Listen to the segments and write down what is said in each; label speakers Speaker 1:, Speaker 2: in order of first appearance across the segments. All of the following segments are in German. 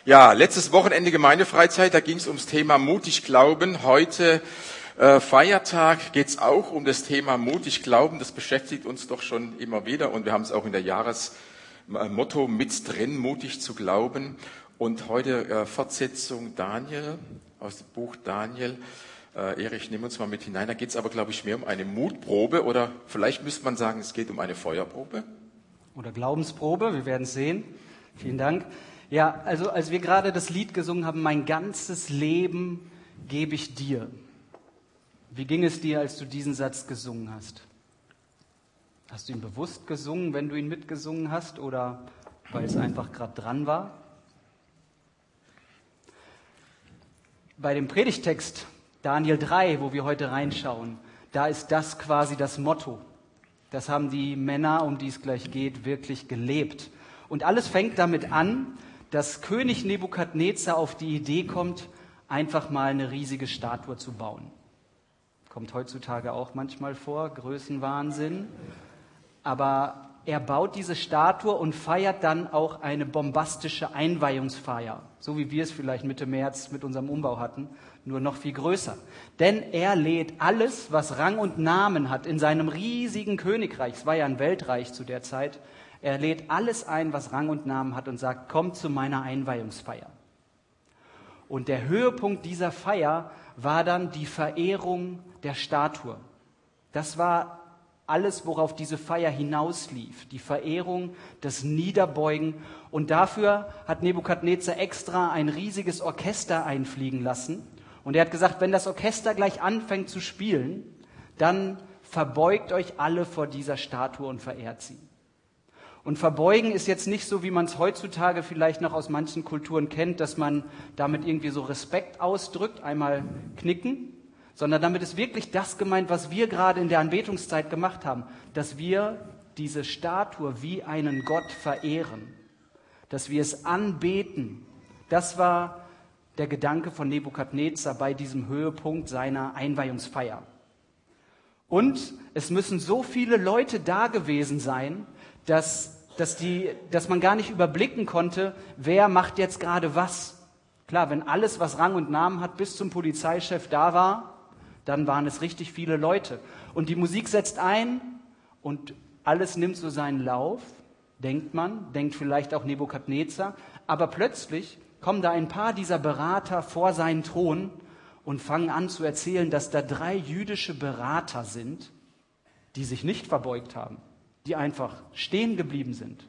Speaker 1: Ja, letztes Wochenende Gemeindefreizeit, da ging es ums Thema mutig glauben. Heute Feiertag geht es auch um das Thema mutig glauben. Das beschäftigt uns doch schon immer wieder und wir haben es auch in der Jahresmotto mit drin, mutig zu glauben. Und heute Fortsetzung Daniel, aus dem Buch Daniel. Erich, nimm uns mal mit hinein. Da geht es aber, glaube ich, mehr um eine Mutprobe oder vielleicht müsste man sagen, es geht um eine Feuerprobe.
Speaker 2: Oder Glaubensprobe, wir werden es sehen. Vielen Dank. Ja, also als wir gerade das Lied gesungen haben, mein ganzes Leben gebe ich dir. Wie ging es dir, als du diesen Satz gesungen hast? Hast du ihn bewusst gesungen, wenn du ihn mitgesungen hast, oder weil es einfach gerade dran war? Bei dem Predigtext Daniel 3, wo wir heute reinschauen, da ist das quasi das Motto. Das haben die Männer, um die es gleich geht, wirklich gelebt. Und alles fängt damit an, dass König Nebukadnezar auf die Idee kommt, einfach mal eine riesige Statue zu bauen. Kommt heutzutage auch manchmal vor, Größenwahnsinn. Aber er baut diese Statue und feiert dann auch eine bombastische Einweihungsfeier, so wie wir es vielleicht Mitte März mit unserem Umbau hatten, nur noch viel größer. Denn er lädt alles, was Rang und Namen hat, in seinem riesigen Königreich, es war ja ein Weltreich zu der Zeit, er lädt alles ein, was Rang und Namen hat und sagt, kommt zu meiner Einweihungsfeier. Und der Höhepunkt dieser Feier war dann die Verehrung der Statue. Das war alles, worauf diese Feier hinauslief, die Verehrung, das Niederbeugen. Und dafür hat Nebukadnezar extra ein riesiges Orchester einfliegen lassen. Und er hat gesagt, wenn das Orchester gleich anfängt zu spielen, dann verbeugt euch alle vor dieser Statue und verehrt sie. Und verbeugen ist jetzt nicht so, wie man es heutzutage vielleicht noch aus manchen Kulturen kennt, dass man damit irgendwie so Respekt ausdrückt, einmal knicken, sondern damit ist wirklich das gemeint, was wir gerade in der Anbetungszeit gemacht haben, dass wir diese Statue wie einen Gott verehren, dass wir es anbeten. Das war der Gedanke von Nebukadnezar bei diesem Höhepunkt seiner Einweihungsfeier. Und es müssen so viele Leute da gewesen sein, dass man gar nicht überblicken konnte, wer macht jetzt gerade was. Klar, wenn alles, was Rang und Namen hat, bis zum Polizeichef da war, dann waren es richtig viele Leute. Und die Musik setzt ein und alles nimmt so seinen Lauf, denkt man, denkt vielleicht auch Nebukadnezar. Aber plötzlich kommen da ein paar dieser Berater vor seinen Thron und fangen an zu erzählen, dass da 3 jüdische Berater sind, die sich nicht verbeugt haben, die einfach stehen geblieben sind.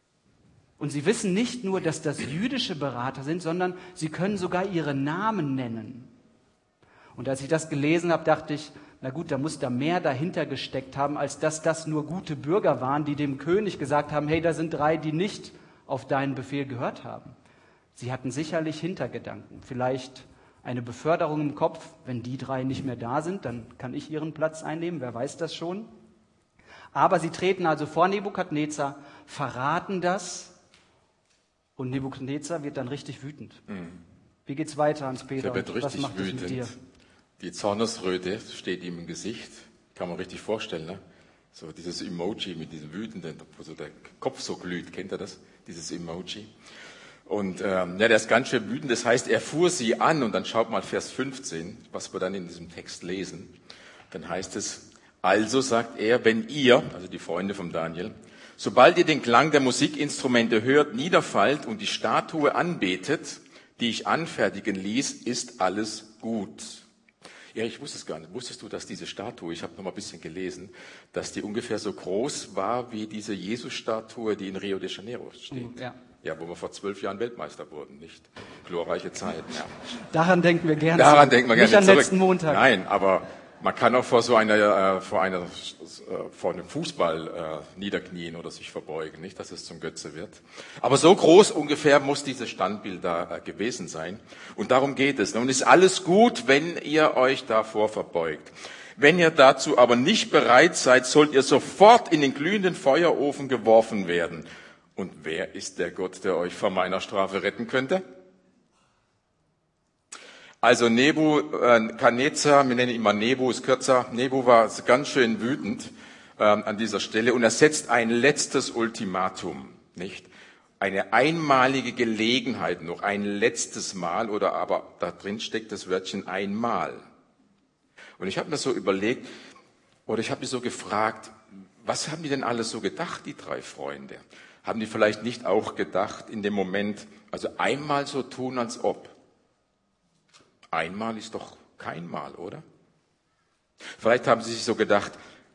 Speaker 2: Und sie wissen nicht nur, dass das jüdische Berater sind, sondern sie können sogar ihre Namen nennen. Und als ich das gelesen habe, dachte ich, na gut, da muss da mehr dahinter gesteckt haben, als dass das nur gute Bürger waren, die dem König gesagt haben, hey, da sind 3, die nicht auf deinen Befehl gehört haben. Sie hatten sicherlich Hintergedanken, vielleicht eine Beförderung im Kopf, wenn die 3 nicht mehr da sind, dann kann ich ihren Platz einnehmen, wer weiß das schon. Aber sie treten also vor Nebukadnezar, verraten das und Nebukadnezar wird dann richtig wütend. Wie geht's weiter, Hans-Peter?
Speaker 1: Der wird
Speaker 2: Was
Speaker 1: richtig
Speaker 2: macht das mit dir?
Speaker 1: Die Zornesröte steht ihm im Gesicht, kann man richtig vorstellen, ne? So dieses Emoji mit diesem Wütenden, wo so der Kopf so glüht, kennt ihr das? Dieses Emoji. Und der ist ganz schön wütend, das heißt, er fuhr sie an und dann schaut mal Vers 15, was wir dann in diesem Text lesen. Dann heißt es, also sagt er, wenn ihr, also die Freunde von Daniel, sobald ihr den Klang der Musikinstrumente hört, niederfallt und die Statue anbetet, die ich anfertigen ließ, ist alles gut. Ja, ich wusste es gar nicht. Wusstest du, dass diese Statue, ich habe noch mal ein bisschen gelesen, dass die ungefähr so groß war wie diese Jesus-Statue, die in Rio de Janeiro steht? Ja, wo wir vor 12 Jahren Weltmeister wurden, nicht? Glorreiche Zeit. Ja.
Speaker 2: Daran denken wir gerne
Speaker 1: Daran denken wir gerne
Speaker 2: nicht an
Speaker 1: zurück.
Speaker 2: Letzten Montag.
Speaker 1: Nein, aber man kann auch vor einem Fußball niederknien oder sich verbeugen, nicht, dass es zum Götze wird. Aber so groß ungefähr muss dieses Standbild da gewesen sein. Und darum geht es. Nun ist alles gut, wenn ihr euch davor verbeugt. Wenn ihr dazu aber nicht bereit seid, sollt ihr sofort in den glühenden Feuerofen geworfen werden. Und wer ist der Gott, der euch vor meiner Strafe retten könnte? Also Nebukadnezar, wir nennen ihn mal Nebu, ist kürzer. Nebu war ganz schön wütend an dieser Stelle und er setzt ein letztes Ultimatum, nicht? eine einmalige Gelegenheit, noch ein letztes Mal, oder aber da drin steckt das Wörtchen einmal. Und ich habe mir so überlegt, oder ich habe mich so gefragt, was haben die denn alles so gedacht, die 3 Freunde? Haben die vielleicht nicht auch gedacht in dem Moment, also einmal so tun, als ob? Einmal ist doch kein Mal, oder? Vielleicht haben sie sich so gedacht,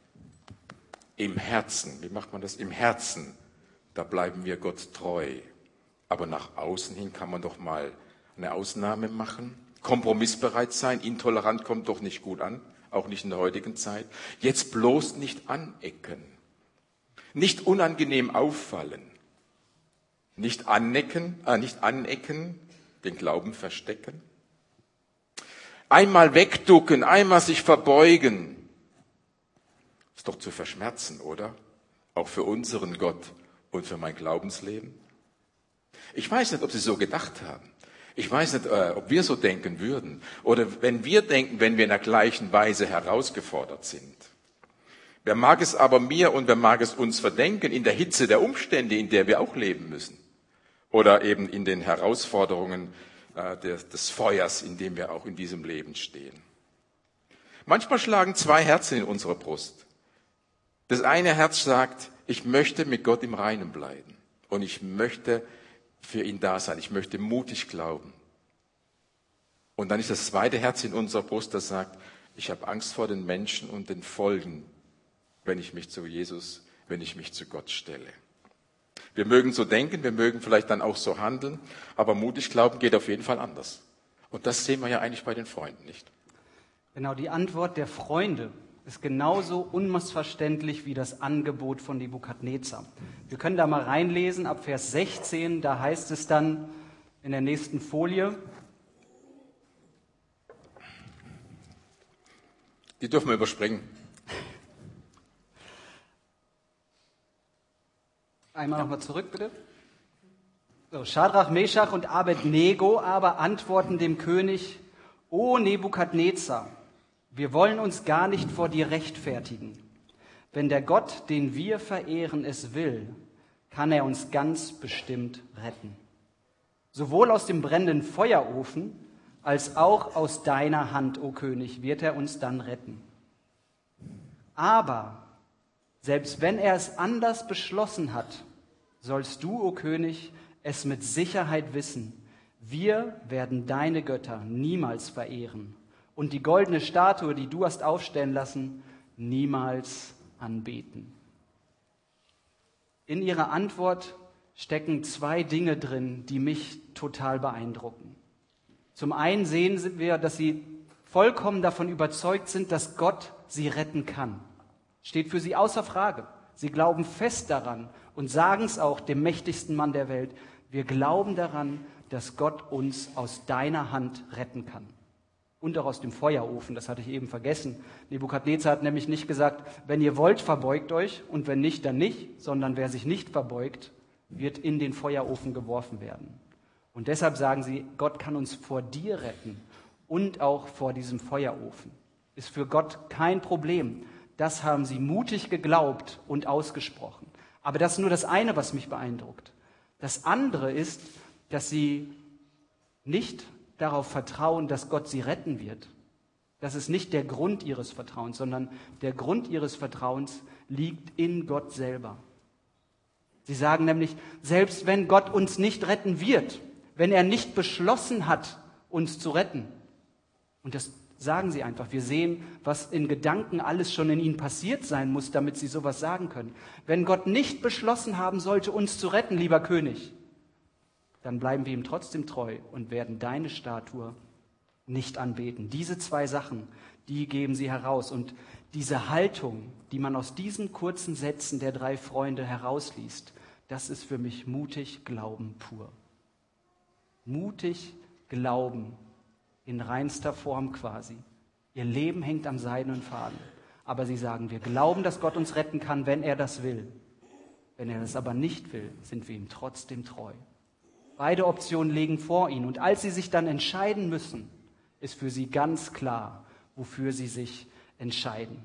Speaker 1: im Herzen, wie macht man das? Im Herzen, da bleiben wir Gott treu. Aber nach außen hin kann man doch mal eine Ausnahme machen. Kompromissbereit sein, intolerant kommt doch nicht gut an, auch nicht in der heutigen Zeit. Jetzt bloß nicht anecken, nicht unangenehm auffallen, nicht anecken, den Glauben verstecken. Einmal wegducken, einmal sich verbeugen. Ist doch zu verschmerzen, oder? Auch für unseren Gott und für mein Glaubensleben. Ich weiß nicht, ob sie so gedacht haben. Ich weiß nicht, ob wir so denken würden. Oder wenn wir denken, wenn wir in der gleichen Weise herausgefordert sind. Wer mag es aber mir und wer mag es uns verdenken in der Hitze der Umstände, in der wir auch leben müssen? Oder eben in den Herausforderungen des Feuers, in dem wir auch in diesem Leben stehen. Manchmal schlagen 2 Herzen in unserer Brust. Das eine Herz sagt, ich möchte mit Gott im Reinen bleiben und ich möchte für ihn da sein, ich möchte mutig glauben. Und dann ist das zweite Herz in unserer Brust, das sagt, ich habe Angst vor den Menschen und den Folgen, wenn ich mich zu Jesus, wenn ich mich zu Gott stelle. Wir mögen so denken, wir mögen vielleicht dann auch so handeln, aber mutig glauben geht auf jeden Fall anders. Und das sehen wir ja eigentlich bei den Freunden nicht.
Speaker 2: Genau, die Antwort der Freunde ist genauso unmissverständlich wie das Angebot von Nebukadnezar. Wir können da mal reinlesen, ab Vers 16, da heißt es dann in der nächsten Folie.
Speaker 1: Die dürfen wir überspringen.
Speaker 2: Einmal nochmal zurück, bitte. So, Schadrach, Meschach und Abednego aber antworten dem König, O Nebukadnezar, wir wollen uns gar nicht vor dir rechtfertigen. Wenn der Gott, den wir verehren, es will, kann er uns ganz bestimmt retten. Sowohl aus dem brennenden Feuerofen als auch aus deiner Hand, o König, wird er uns dann retten. Aber selbst wenn er es anders beschlossen hat, sollst du, o König, es mit Sicherheit wissen, wir werden deine Götter niemals verehren und die goldene Statue, die du hast aufstellen lassen, niemals anbeten. In ihrer Antwort stecken 2 Dinge drin, die mich total beeindrucken. Zum einen sehen wir, dass sie vollkommen davon überzeugt sind, dass Gott sie retten kann. Steht für sie außer Frage. Sie glauben fest daran und sagen es auch dem mächtigsten Mann der Welt. Wir glauben daran, dass Gott uns aus deiner Hand retten kann. Und auch aus dem Feuerofen, das hatte ich eben vergessen. Nebukadnezar hat nämlich nicht gesagt, wenn ihr wollt, verbeugt euch und wenn nicht, dann nicht, sondern wer sich nicht verbeugt, wird in den Feuerofen geworfen werden. Und deshalb sagen sie, Gott kann uns vor dir retten und auch vor diesem Feuerofen. Ist für Gott kein Problem. Das haben sie mutig geglaubt und ausgesprochen. Aber das ist nur das eine, was mich beeindruckt. Das andere ist, dass sie nicht darauf vertrauen, dass Gott sie retten wird. Das ist nicht der Grund ihres Vertrauens, sondern der Grund ihres Vertrauens liegt in Gott selber. Sie sagen nämlich, selbst wenn Gott uns nicht retten wird, wenn er nicht beschlossen hat, uns zu retten, und das sagen sie einfach, wir sehen, was in Gedanken alles schon in ihnen passiert sein muss, damit sie sowas sagen können. Wenn Gott nicht beschlossen haben sollte, uns zu retten, lieber König, dann bleiben wir ihm trotzdem treu und werden deine Statue nicht anbeten. Diese 2 Sachen, die geben sie heraus. Und diese Haltung, die man aus diesen kurzen Sätzen der 3 Freunde herausliest, das ist für mich mutig Glauben pur. Mutig Glauben in reinster Form quasi. Ihr Leben hängt am seidenen Faden. Aber sie sagen, wir glauben, dass Gott uns retten kann, wenn er das will. Wenn er das aber nicht will, sind wir ihm trotzdem treu. Beide Optionen liegen vor ihnen. Und als sie sich dann entscheiden müssen, ist für sie ganz klar, wofür sie sich entscheiden.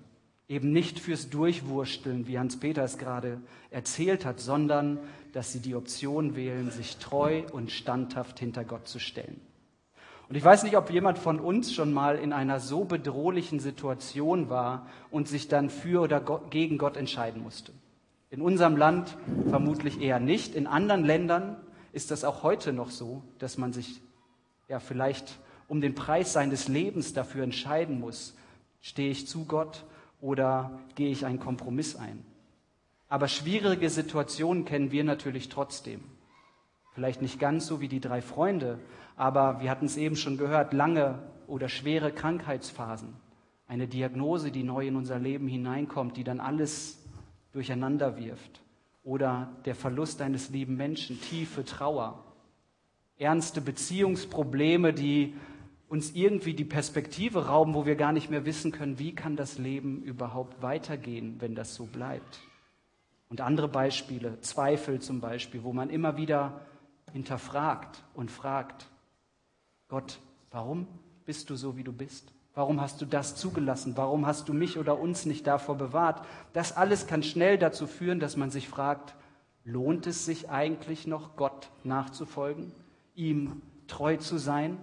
Speaker 2: Eben nicht fürs Durchwursteln, wie Hans-Peter es gerade erzählt hat, sondern dass sie die Option wählen, sich treu und standhaft hinter Gott zu stellen. Und ich weiß nicht, ob jemand von uns schon mal in einer so bedrohlichen Situation war und sich dann für oder gegen Gott entscheiden musste. In unserem Land vermutlich eher nicht. In anderen Ländern ist das auch heute noch so, dass man sich ja vielleicht um den Preis seines Lebens dafür entscheiden muss. Stehe ich zu Gott oder gehe ich einen Kompromiss ein? Aber schwierige Situationen kennen wir natürlich trotzdem. Vielleicht nicht ganz so wie die 3 Freunde, aber wir hatten es eben schon gehört, lange oder schwere Krankheitsphasen. Eine Diagnose, die neu in unser Leben hineinkommt, die dann alles durcheinander wirft. Oder der Verlust eines lieben Menschen, tiefe Trauer. Ernste Beziehungsprobleme, die uns irgendwie die Perspektive rauben, wo wir gar nicht mehr wissen können, wie kann das Leben überhaupt weitergehen, wenn das so bleibt. Und andere Beispiele, Zweifel zum Beispiel, wo man immer wieder hinterfragt und fragt, Gott, warum bist du so, wie du bist? Warum hast du das zugelassen? Warum hast du mich oder uns nicht davor bewahrt? Das alles kann schnell dazu führen, dass man sich fragt, lohnt es sich eigentlich noch, Gott nachzufolgen, ihm treu zu sein?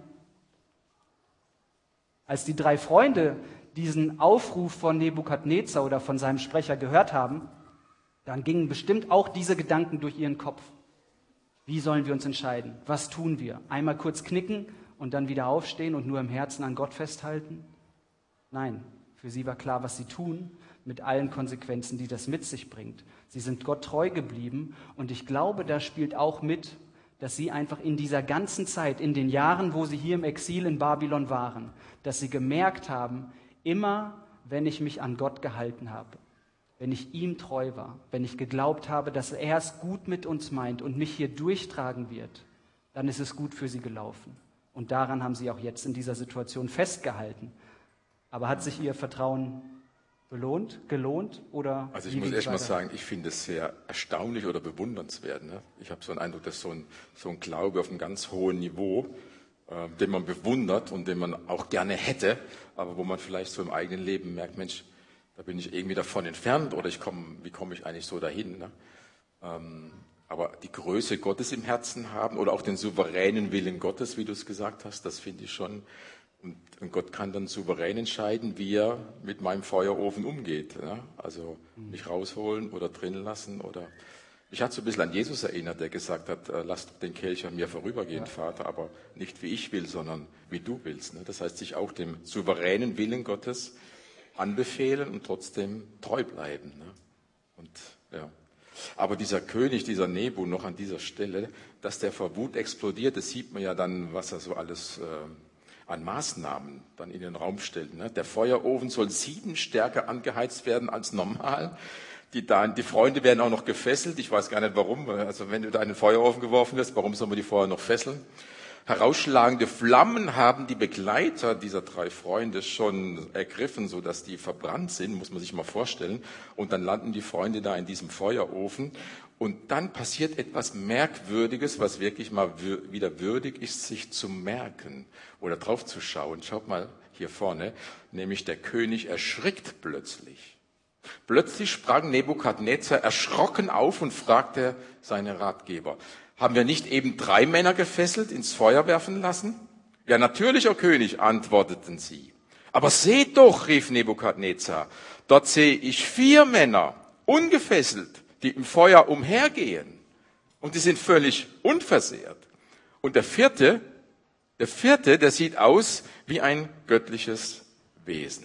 Speaker 2: Als die 3 Freunde diesen Aufruf von Nebukadnezar oder von seinem Sprecher gehört haben, dann gingen bestimmt auch diese Gedanken durch ihren Kopf. Wie sollen wir uns entscheiden? Was tun wir? Einmal kurz knicken und dann wieder aufstehen und nur im Herzen an Gott festhalten? Nein, für sie war klar, was sie tun, mit allen Konsequenzen, die das mit sich bringt. Sie sind Gott treu geblieben und ich glaube, da spielt auch mit, dass sie einfach in dieser ganzen Zeit, in den Jahren, wo sie hier im Exil in Babylon waren, dass sie gemerkt haben, immer wenn ich mich an Gott gehalten habe, wenn ich ihm treu war, wenn ich geglaubt habe, dass er es gut mit uns meint und mich hier durchtragen wird, dann ist es gut für sie gelaufen. Und daran haben sie auch jetzt in dieser Situation festgehalten. Aber hat sich ihr Vertrauen gelohnt? Oder
Speaker 1: also ich muss erst mal sagen, ich finde es sehr erstaunlich oder bewundernswert. Ne? Ich habe so einen Eindruck, dass so ein Glaube auf einem ganz hohen Niveau, den man bewundert und den man auch gerne hätte, aber wo man vielleicht so im eigenen Leben merkt, Mensch, da bin ich irgendwie davon entfernt oder wie komme ich eigentlich so dahin? Ne? Aber die Größe Gottes im Herzen haben oder auch den souveränen Willen Gottes, wie du es gesagt hast, das finde ich schon. Und Gott kann dann souverän entscheiden, wie er mit meinem Feuerofen umgeht. Ne? Also mich rausholen oder drin lassen. Ich hatte so ein bisschen an Jesus erinnert, der gesagt hat, lass doch den Kelch an mir vorübergehen, ja. Vater, aber nicht wie ich will, sondern wie du willst. Ne? Das heißt, sich auch dem souveränen Willen Gottes anbefehlen und trotzdem treu bleiben. Ne? Und, ja. Aber dieser König, dieser Nebu, noch an dieser Stelle, dass der vor Wut explodiert, das sieht man ja dann, was er so alles an Maßnahmen dann in den Raum stellt. Ne? Der Feuerofen soll 7 stärker angeheizt werden als normal. Die Freunde werden auch noch gefesselt. Ich weiß gar nicht warum. Also wenn du da in den Feuerofen geworfen wirst, warum soll man die vorher noch fesseln? Herausschlagende Flammen haben die Begleiter dieser 3 Freunde schon ergriffen, sodass die verbrannt sind, muss man sich mal vorstellen. Und dann landen die Freunde da in diesem Feuerofen. Und dann passiert etwas Merkwürdiges, was wirklich mal wieder würdig ist, sich zu merken oder drauf zu schauen. Schaut mal hier vorne, nämlich der König erschrickt plötzlich. Plötzlich sprang Nebukadnezar erschrocken auf und fragte seine Ratgeber, haben wir nicht eben 3 Männer gefesselt, ins Feuer werfen lassen? Ja, natürlich, o König, antworteten sie. Aber seht doch, rief Nebukadnezar, dort sehe ich 4 Männer, ungefesselt, die im Feuer umhergehen. Und die sind völlig unversehrt. Und der vierte, der sieht aus wie ein göttliches Wesen.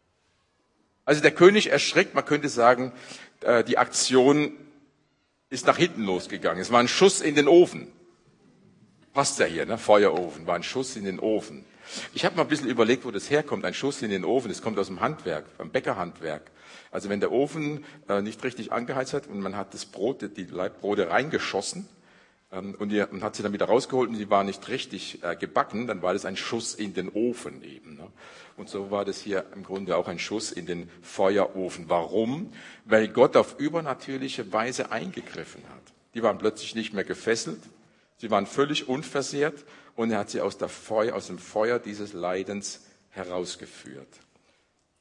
Speaker 1: Also der König erschreckt, man könnte sagen, die Aktion ist nach hinten losgegangen. Es war ein Schuss in den Ofen. Passt ja hier, ne? Feuerofen, war ein Schuss in den Ofen. Ich habe mal ein bisschen überlegt, wo das herkommt, ein Schuss in den Ofen. Das kommt aus dem Handwerk, beim Bäckerhandwerk. Also wenn der Ofen nicht richtig angeheizt hat und man hat das Brot, die Leibbrote reingeschossen und man hat sie dann wieder rausgeholt und die waren nicht richtig gebacken, dann war das ein Schuss in den Ofen eben. Ne? Und so war das hier im Grunde auch ein Schuss in den Feuerofen. Warum? Weil Gott auf übernatürliche Weise eingegriffen hat. Die waren plötzlich nicht mehr gefesselt, sie waren völlig unversehrt und er hat sie aus dem Feuer dieses Leidens herausgeführt.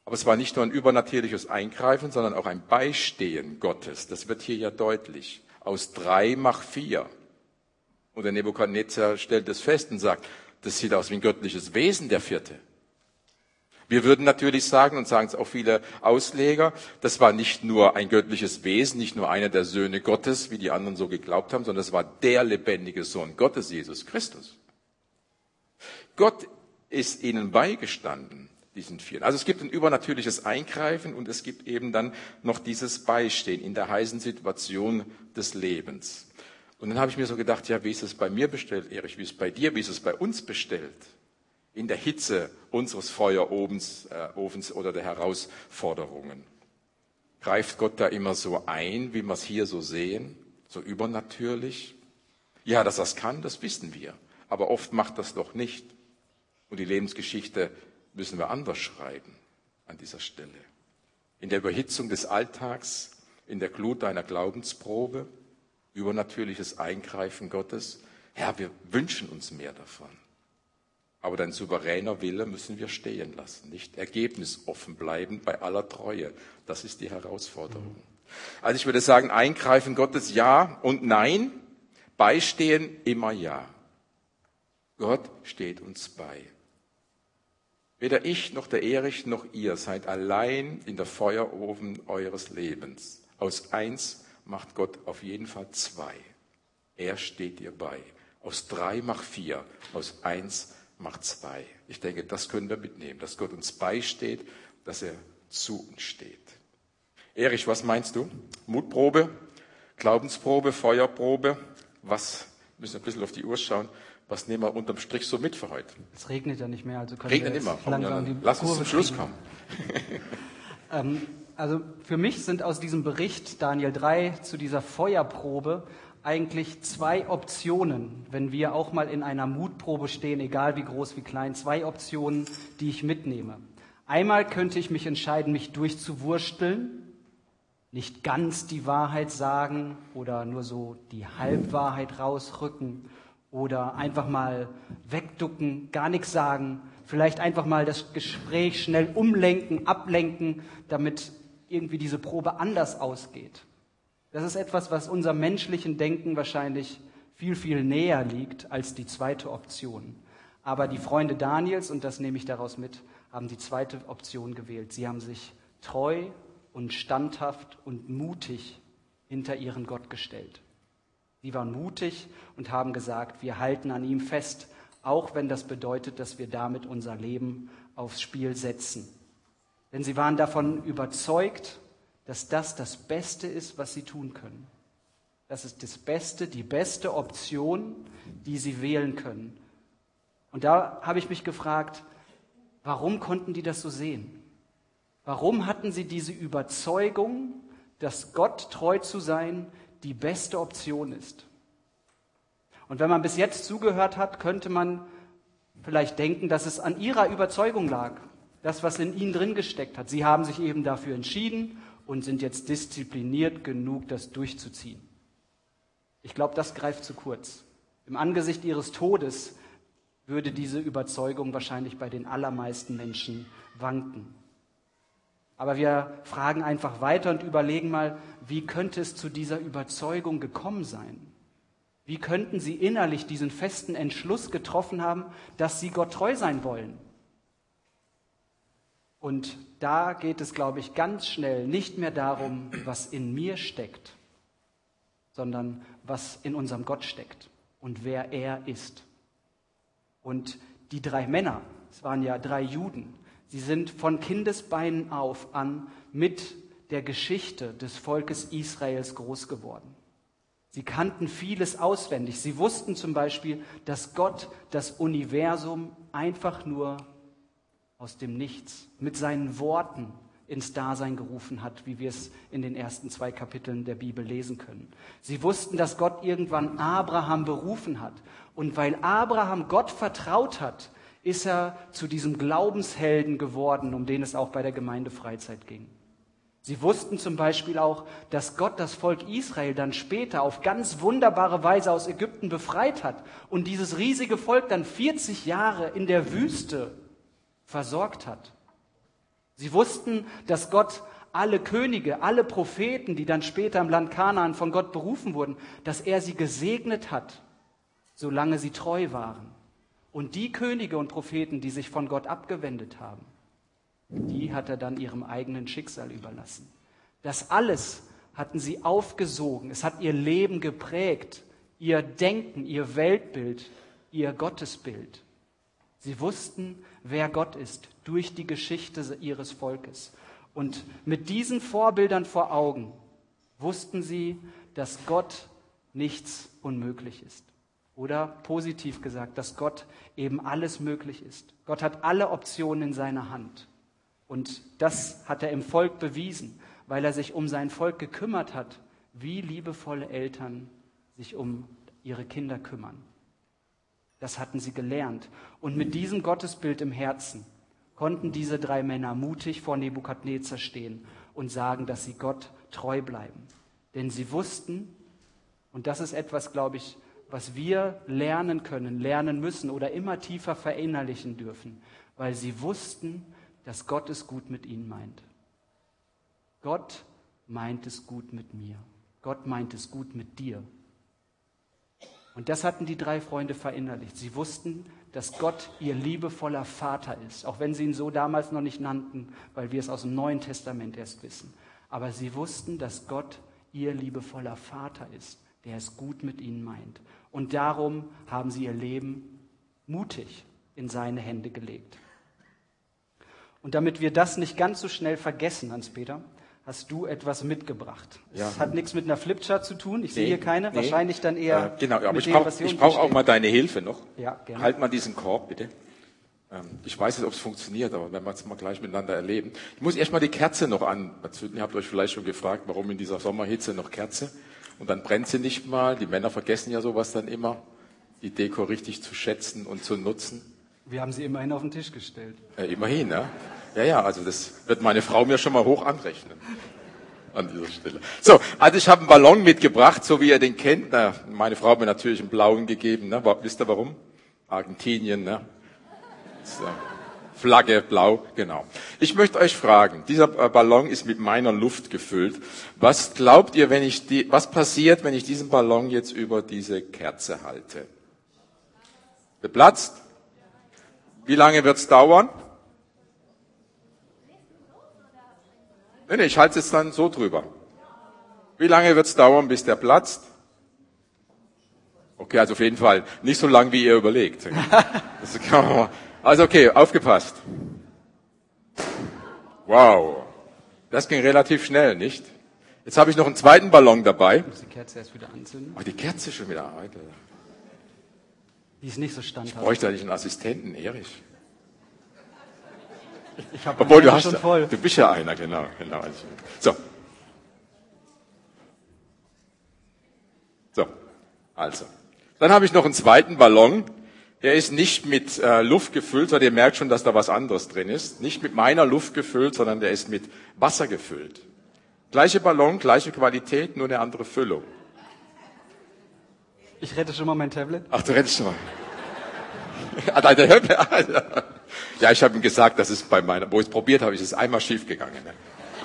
Speaker 1: Aber es war nicht nur ein übernatürliches Eingreifen, sondern auch ein Beistehen Gottes. Das wird hier ja deutlich. Aus 3 mach 4. Und der Nebukadnezar stellt es fest und sagt, das sieht aus wie ein göttliches Wesen, der 4. Wir würden natürlich sagen, und sagen es auch viele Ausleger, das war nicht nur ein göttliches Wesen, nicht nur einer der Söhne Gottes, wie die anderen so geglaubt haben, sondern es war der lebendige Sohn Gottes, Jesus Christus. Gott ist ihnen beigestanden, diesen 4. Also es gibt ein übernatürliches Eingreifen und es gibt eben dann noch dieses Beistehen in der heißen Situation des Lebens. Und dann habe ich mir so gedacht, ja, wie ist es bei mir bestellt, Erich, wie ist es bei dir, wie ist es bei uns bestellt? In der Hitze unseres Feuerofens oder der Herausforderungen. Greift Gott da immer so ein, wie wir es hier so sehen, so übernatürlich? Ja, dass er es kann, das wissen wir. Aber oft macht das doch nicht. Und die Lebensgeschichte müssen wir anders schreiben an dieser Stelle. In der Überhitzung des Alltags, in der Glut einer Glaubensprobe, übernatürliches Eingreifen Gottes. Herr, wir wünschen uns mehr davon. Aber dein souveräner Wille müssen wir stehen lassen, nicht ergebnisoffen bleiben bei aller Treue. Das ist die Herausforderung. Also ich würde sagen, Eingreifen Gottes ja und nein, beistehen immer ja. Gott steht uns bei. Weder ich noch der Erich noch ihr seid allein in der Feuerofen eures Lebens. Aus 1 macht Gott auf jeden Fall 2. Er steht dir bei. Aus 3 macht 4. Aus 1 macht 2. Ich denke, das können wir mitnehmen, dass Gott uns beisteht, dass er zu uns steht. Erich, was meinst du? Mutprobe, Glaubensprobe, Feuerprobe? Was, wir müssen ein bisschen auf die Uhr schauen, was nehmen wir unterm Strich so mit für heute?
Speaker 2: Es regnet ja nicht mehr, also können
Speaker 1: regnet
Speaker 2: wir
Speaker 1: immer.
Speaker 2: langsam
Speaker 1: Lass uns zum Schluss kommen.
Speaker 2: Also für mich sind aus diesem Bericht Daniel 3 zu dieser Feuerprobe eigentlich 2 Optionen, wenn wir auch mal in einer Mutprobe stehen, egal wie groß, wie klein, 2 Optionen, die ich mitnehme. Einmal könnte ich mich entscheiden, mich durchzuwursteln, nicht ganz die Wahrheit sagen oder nur so die Halbwahrheit rausrücken oder einfach mal wegducken, gar nichts sagen, vielleicht einfach mal das Gespräch schnell umlenken, ablenken, damit irgendwie diese Probe anders ausgeht. Das ist etwas, was unserem menschlichen Denken wahrscheinlich viel, viel näher liegt als die zweite Option. Aber die Freunde Daniels, und das nehme ich daraus mit, haben die zweite Option gewählt. Sie haben sich treu und standhaft und mutig hinter ihren Gott gestellt. Sie waren mutig und haben gesagt, wir halten an ihm fest, auch wenn das bedeutet, dass wir damit unser Leben aufs Spiel setzen. Denn sie waren davon überzeugt, dass das das Beste ist, was sie tun können. Das ist das Beste, die beste Option, die sie wählen können. Und da habe ich mich gefragt, warum konnten die das so sehen? Warum hatten sie diese Überzeugung, dass Gott treu zu sein die beste Option ist? Und wenn man bis jetzt zugehört hat, könnte man vielleicht denken, dass es an ihrer Überzeugung lag, das, was in ihnen drin gesteckt hat. Sie haben sich eben dafür entschieden und sind jetzt diszipliniert genug, das durchzuziehen. Ich glaube, das greift zu kurz. Im Angesicht ihres Todes würde diese Überzeugung wahrscheinlich bei den allermeisten Menschen wanken. Aber wir fragen einfach weiter und überlegen mal, wie könnte es zu dieser Überzeugung gekommen sein? Wie könnten sie innerlich diesen festen Entschluss getroffen haben, dass sie Gott treu sein wollen? Und da geht es, glaube ich, ganz schnell nicht mehr darum, was in mir steckt, sondern was in unserem Gott steckt und wer er ist. Und die 3 Männer, es waren ja 3 Juden, sie sind von Kindesbeinen auf an mit der Geschichte des Volkes Israels groß geworden. Sie kannten vieles auswendig. Sie wussten zum Beispiel, dass Gott das Universum einfach nur aus dem Nichts mit seinen Worten ins Dasein gerufen hat, wie wir es in den ersten 2 Kapiteln der Bibel lesen können. Sie wussten, dass Gott irgendwann Abraham berufen hat. Und weil Abraham Gott vertraut hat, ist er zu diesem Glaubenshelden geworden, um den es auch bei der Gemeindefreizeit ging. Sie wussten zum Beispiel auch, dass Gott das Volk Israel dann später auf ganz wunderbare Weise aus Ägypten befreit hat und dieses riesige Volk dann 40 Jahre in der Wüste versorgt hat. Sie wussten, dass Gott alle Könige, alle Propheten, die dann später im Land Kanaan von Gott berufen wurden, dass er sie gesegnet hat, solange sie treu waren. Und die Könige und Propheten, die sich von Gott abgewendet haben, die hat er dann ihrem eigenen Schicksal überlassen. Das alles hatten sie aufgesogen. Es hat ihr Leben geprägt, ihr Denken, ihr Weltbild, ihr Gottesbild. Sie wussten, wer Gott ist, durch die Geschichte ihres Volkes. Und mit diesen Vorbildern vor Augen wussten sie, dass Gott nichts unmöglich ist. Oder positiv gesagt, dass Gott eben alles möglich ist. Gott hat alle Optionen in seiner Hand. Und das hat er im Volk bewiesen, weil er sich um sein Volk gekümmert hat, wie liebevolle Eltern sich um ihre Kinder kümmern. Das hatten sie gelernt. Und mit diesem Gottesbild im Herzen konnten diese 3 Männer mutig vor Nebukadnezar stehen und sagen, dass sie Gott treu bleiben. Denn sie wussten, und das ist etwas, glaube ich, was wir lernen können, lernen müssen oder immer tiefer verinnerlichen dürfen, weil sie wussten, dass Gott es gut mit ihnen meint. Gott meint es gut mit mir. Gott meint es gut mit dir. Und das hatten die 3 Freunde verinnerlicht. Sie wussten, dass Gott ihr liebevoller Vater ist, auch wenn sie ihn so damals noch nicht nannten, weil wir es aus dem Neuen Testament erst wissen. Aber sie wussten, dass Gott ihr liebevoller Vater ist, der es gut mit ihnen meint. Und darum haben sie ihr Leben mutig in seine Hände gelegt. Und damit wir das nicht ganz so schnell vergessen, Hans-Peter, hast du etwas mitgebracht.
Speaker 1: Ja.
Speaker 2: Das hat nichts mit einer Flipchart zu tun. Ich sehe hier keine. Wahrscheinlich dann eher
Speaker 1: genau, aber
Speaker 2: mit
Speaker 1: ich
Speaker 2: dem, was hier
Speaker 1: brauch
Speaker 2: unten
Speaker 1: auch
Speaker 2: steht.
Speaker 1: mal deine Hilfe noch.
Speaker 2: Ja, gerne.
Speaker 1: Halt mal diesen Korb, bitte. Ich weiß nicht, ob es funktioniert, aber wenn wir es mal gleich miteinander erleben. Ich muss erst mal die Kerze noch anzünden. Ihr habt euch vielleicht schon gefragt, warum in dieser Sommerhitze noch Kerze. Und dann brennt sie nicht mal. Die Männer vergessen ja sowas dann immer, die Deko richtig zu schätzen und zu nutzen.
Speaker 2: Wir haben sie immerhin auf den Tisch gestellt.
Speaker 1: Immerhin, ja. Ja, also das wird meine Frau mir schon mal hoch anrechnen. An dieser Stelle. So, also ich habe einen Ballon mitgebracht, so wie ihr den kennt. Meine Frau hat mir natürlich einen blauen gegeben. Ne? Wisst ihr warum? Argentinien, ne? Flagge, blau, genau. Ich möchte euch fragen, dieser Ballon ist mit meiner Luft gefüllt. Was glaubt ihr, was passiert, wenn ich diesen Ballon jetzt über diese Kerze halte? Beplatzt? Wie lange wird's dauern? Nee, ich halte es jetzt dann so drüber. Wie lange wird's dauern, bis der platzt? Okay, also auf jeden Fall nicht so lang, wie ihr überlegt. Also okay, aufgepasst. Wow, das ging relativ schnell, nicht? Jetzt habe ich noch einen zweiten Ballon dabei.
Speaker 2: Ich muss die Kerze erst wieder anzünden.
Speaker 1: Oh, die Kerze schon wieder. Alter.
Speaker 2: Die ist nicht so standhaft.
Speaker 1: Ich bräuchte eigentlich einen Assistenten, Erich.
Speaker 2: Ich habe
Speaker 1: Obwohl du
Speaker 2: schon voll.
Speaker 1: Du bist ja einer, genau. So, also. Dann habe ich noch einen zweiten Ballon. Der ist nicht mit Luft gefüllt, sondern ihr merkt schon, dass da was anderes drin ist. Nicht mit meiner Luft gefüllt, sondern der ist mit Wasser gefüllt. Gleiche Ballon, gleiche Qualität, nur eine andere Füllung.
Speaker 2: Ich rette schon mal mein Tablet.
Speaker 1: Ach, du rettest schon mal. Ja, ich habe ihm gesagt, dass es wo ich es probiert habe, ist es einmal schief gegangen. Ne?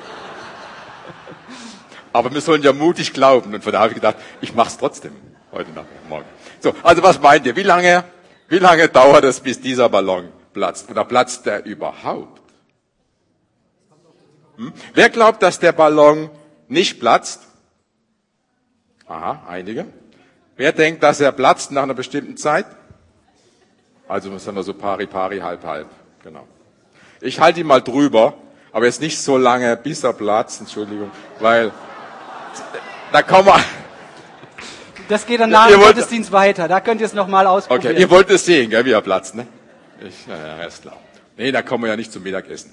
Speaker 1: Aber wir sollen ja mutig glauben. Und von daher habe ich gedacht, ich mache es trotzdem heute Nachmittag, morgen. So, also was meint ihr? Wie lange dauert es, bis dieser Ballon platzt? Oder platzt der überhaupt? Wer glaubt, dass der Ballon nicht platzt? Aha, einige. Wer denkt, dass er platzt nach einer bestimmten Zeit? Also sagen wir so pari, halb. Genau. Ich halte ihn mal drüber, aber jetzt nicht so lange, bis er platzt, Entschuldigung, weil da kommen wir.
Speaker 2: Das geht dann nach dem Gottesdienst weiter. Da könnt ihr es nochmal ausprobieren.
Speaker 1: Okay, ihr wollt es sehen, gell, wie er platzt, ne? Ja, ist klar. Nee, da kommen wir ja nicht zum Mittagessen.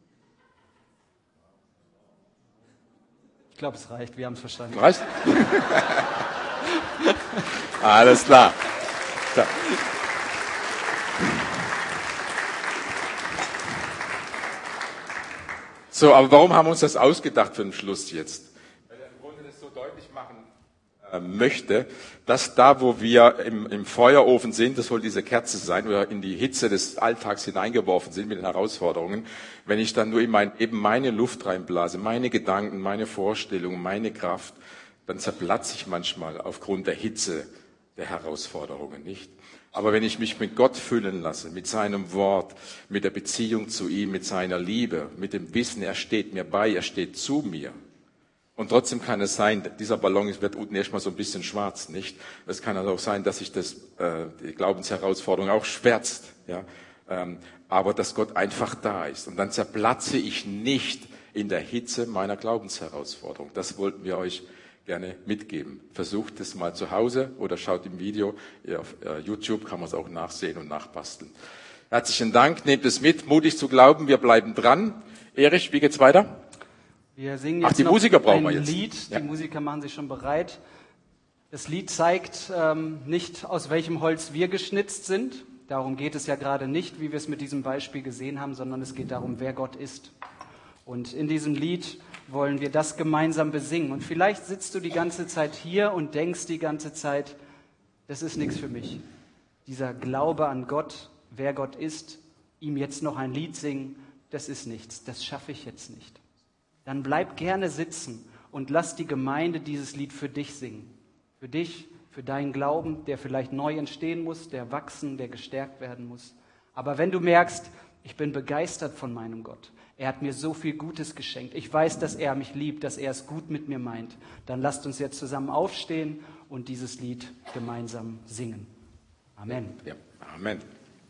Speaker 2: Ich glaube, es reicht. Wir haben es verstanden.
Speaker 1: Reicht? Alles klar. So, aber warum haben wir uns das ausgedacht für den Schluss jetzt? Weil wir wollen das so deutlich machen, möchte, dass da, wo wir im Feuerofen sind, das soll diese Kerze sein, wo wir in die Hitze des Alltags hineingeworfen sind mit den Herausforderungen, wenn ich dann nur eben meine Luft reinblase, meine Gedanken, meine Vorstellungen, meine Kraft, dann zerplatze ich manchmal aufgrund der Hitze der Herausforderungen, nicht? Aber wenn ich mich mit Gott füllen lasse, mit seinem Wort, mit der Beziehung zu ihm, mit seiner Liebe, mit dem Wissen, er steht mir bei, er steht zu mir. Und trotzdem kann es sein, dieser Ballon wird unten erstmal so ein bisschen schwarz, nicht? Es kann also auch sein, dass sich die Glaubensherausforderung auch schwärzt, ja? Aber dass Gott einfach da ist. Und dann zerplatze ich nicht in der Hitze meiner Glaubensherausforderung. Das wollten wir euch gerne mitgeben. Versucht es mal zu Hause oder schaut im Video. Auf YouTube kann man es auch nachsehen und nachbasteln. Herzlichen Dank, nehmt es mit, mutig zu glauben, wir bleiben dran. Erich, wie geht's weiter?
Speaker 2: Wir singen jetzt
Speaker 1: die
Speaker 2: noch
Speaker 1: Musiker brauchen wir
Speaker 2: ein
Speaker 1: jetzt.
Speaker 2: Lied.
Speaker 1: Ja.
Speaker 2: Die Musiker machen sich schon bereit. Das Lied zeigt nicht, aus welchem Holz wir geschnitzt sind. Darum geht es ja gerade nicht, wie wir es mit diesem Beispiel gesehen haben, sondern es geht darum, wer Gott ist. Und in diesem Lied wollen wir das gemeinsam besingen. Und vielleicht sitzt du die ganze Zeit hier und denkst die ganze Zeit, das ist nichts für mich. Dieser Glaube an Gott, wer Gott ist, ihm jetzt noch ein Lied singen, das ist nichts, das schaffe ich jetzt nicht. Dann bleib gerne sitzen und lass die Gemeinde dieses Lied für dich singen. Für dich, für deinen Glauben, der vielleicht neu entstehen muss, der wachsen, der gestärkt werden muss. Aber wenn du merkst, ich bin begeistert von meinem Gott, er hat mir so viel Gutes geschenkt, ich weiß, dass er mich liebt, dass er es gut mit mir meint, dann lasst uns jetzt zusammen aufstehen und dieses Lied gemeinsam singen. Amen.
Speaker 1: Ja, Amen.